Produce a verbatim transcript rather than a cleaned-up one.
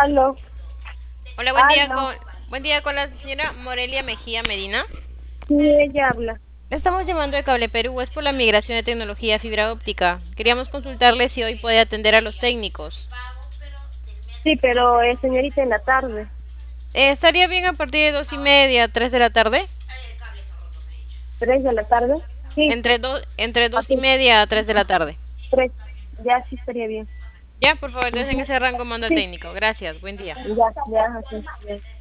Aló, Hola, buen día aló. con buen día con la señora Morelia Mejía Medina. Sí, ella habla. Le estamos llamando de Cable Perú, es por la migración de tecnología fibra óptica. Queríamos consultarle si hoy puede atender a los técnicos. Sí, pero es señorita en la tarde. Eh, ¿estaría bien a partir de dos y media, tres de la tarde? ¿Tres de la tarde? Sí, Entre dos, entre dos y aquí, media a tres de la tarde. tres. Ya sí estaría bien. Ya, por favor, entonces en Ujú. ese rango mando al Sí, técnico. Gracias, buen día. ya, ya, así. Ya.